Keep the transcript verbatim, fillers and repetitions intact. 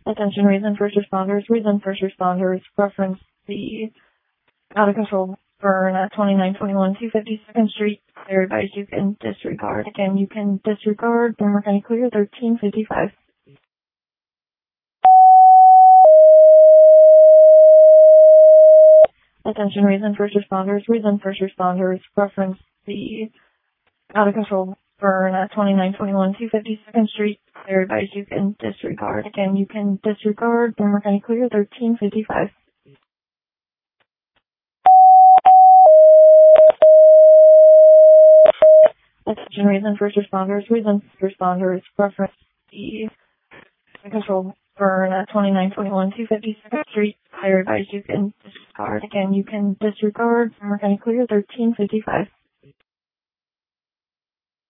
Attention reason first responders. Reason first responders reference the out of control burn at twenty-nine twenty-one two fifty-second Street. Clear advice you can disregard. Again, you can disregard. Bremer County Clear thirteen fifty-five. Attention reason first responders. Reason first responders reference the out of control burn at twenty-nine twenty-one two fifty-second Street. Clear advice you can disregard. Again, you can disregard. Bremer County Clear thirteen fifty-five. Attention reason first responders. Reason first responders reference the out of control burn at twenty-nine twenty-one two fifty-second Street. Clear advice you can disregard. Again, you can disregard. Bremer County Clear thirteen fifty-five.